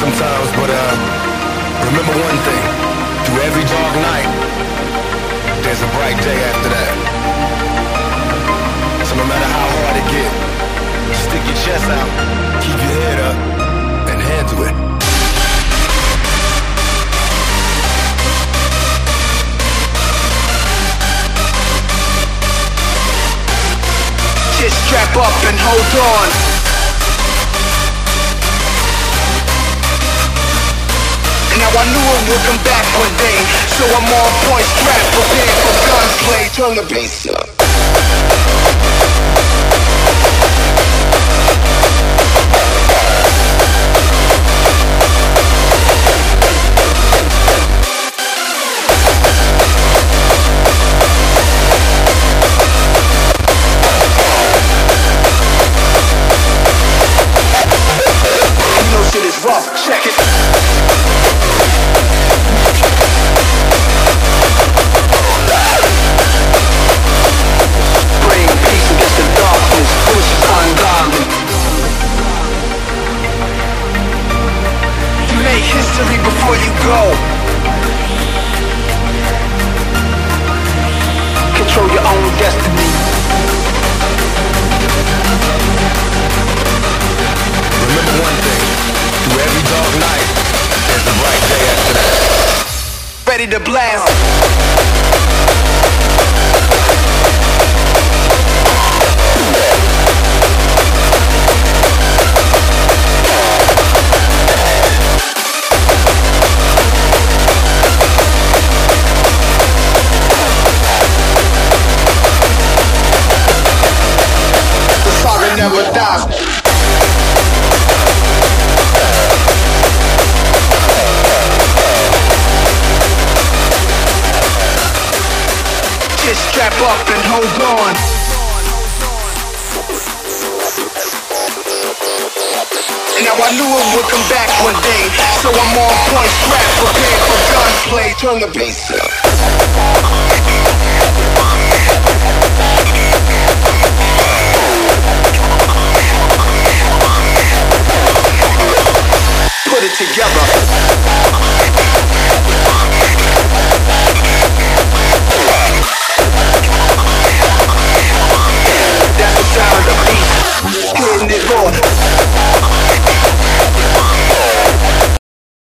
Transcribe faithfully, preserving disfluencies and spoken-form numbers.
sometimes, but uh, remember one thing. Through every dark night, there's a bright day after that. So no matter how hard it get, stick your chest out, keep your head up, and handle it. Just strap up and hold on. Now I knew it would come back one day, so I'm on point, strapped, prepared for gunplay. Turn the bass up. You know shit is rough, check it. History before you go. Control your own destiny. Remember one thing. Through every dark night, there's a bright day after that. Ready to blast. Never die. Just strap up and hold on. Now I knew it would come back one day, so I'm on point, strapped, prepared for gunplay. Turn the bass up. Put it together.